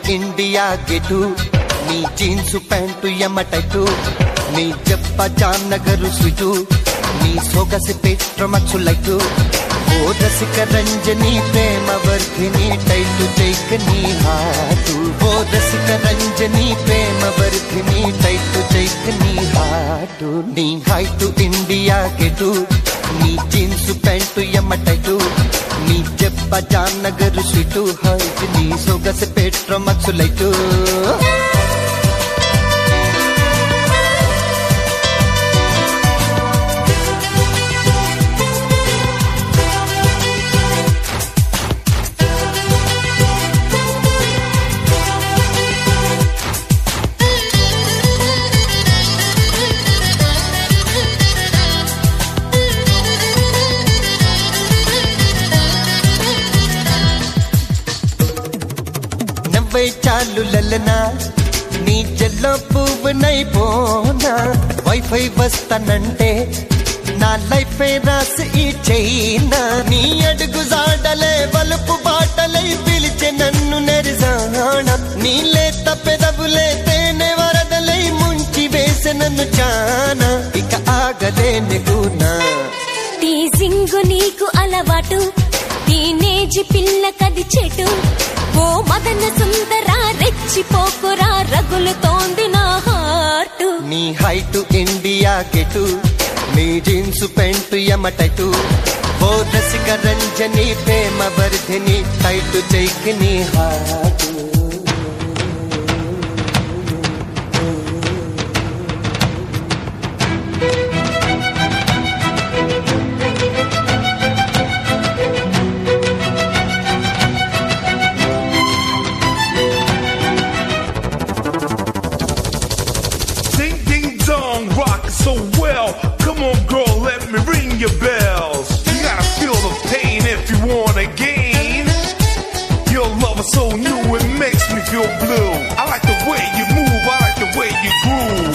India gate నీ jeans pant ఎమ్మటైటు నీ చెప్ప జాన్నగరు స్వీటు నీ సొగసి పెట్రమచ్చులైటు ఓ రసిక రంజని ప్రేమ వర్ధిని టైటు చైక నీ హాటు ఓ రసిక రంజని ప్రేమ వర్ధిని టైటు చైక నీ హాటు నీ హైటు ఇండియా గెటు నీ జీన్స్ ప్యాంటు ఎమ్మటైటు నీ చెప్ప జాన్నగరు స్వీటు హైట్ నీ సొగసి పెట్రమచ్చులైటు చాలు లలనా నీ జల్లో పువ్వునైపోనా వైఫై వస్తానంటే నా లైఫ్ రాసి ఈ చైనా నీ అడుగు జాడలే వలుపు బాటలై పిలిచే నన్ను నెరిజాణ నీ లేత పెదవులే తేనె వరదలై ముంచి వేసే నన్ను చానా ఇక ఆగలేని గునా టీజింగు నీకు అలవాటు టీనేజ్ పిల్ల కది చెటు ఓ మదన సుందరా రెచ్చిపోకురా రగులుతోంది నా హార్ట్ నీ హైటు ఇండియా గెటు నీ జీన్స్ ప్యాంటు ఎమ్మటైటు ఓ రసిక రంజని ప్రేమ వర్ధిని టైటు చైకి నీ heart so well. Come on, girl, let me ring your bells. You gotta feel the pain if you wanna gain. Your love is so new, it makes me feel blue. I like the way you move, I like the way you groove.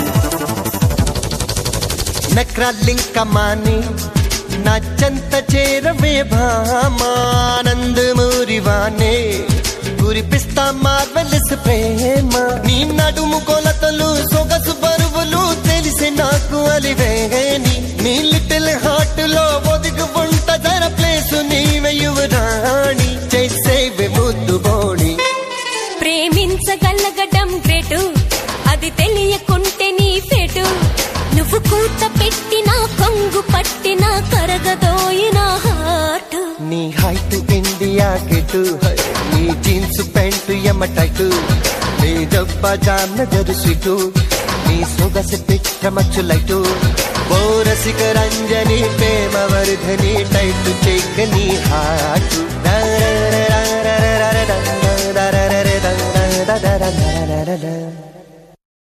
Nakralinka mani na chanta cherave bhamanand murivane కురిపిస్తా marvellous ప్రేమ నీ నడుము కొలతలు సొగసు బరువులు తెలిసి నాకు అలివేని నీ little heart లో ఒదిగు ఉంట జర ప్లేసు నీవే యువరాణి చేసేవే ముద్దు బోడి ప్రేమించగలగడం గ్రేటు అది తెలియకుంటే నీ ఫేటు నువ్వు కూత పెట్టినా కొంగు పట్టినా కరగదోయిన హార్ట్ నీ హైట్ ఇండియా గెటు నీ జీన్స్ ప్యాంటు ఎమ్మటైటు నీ డబ్బ జాన్నగరు స్వీటు నీ సొగసి పిట్రమచ్చులైటు ఓ రసిక రంజని ప్రేమ వర్ధని టైటు చెక్క నీ హాటు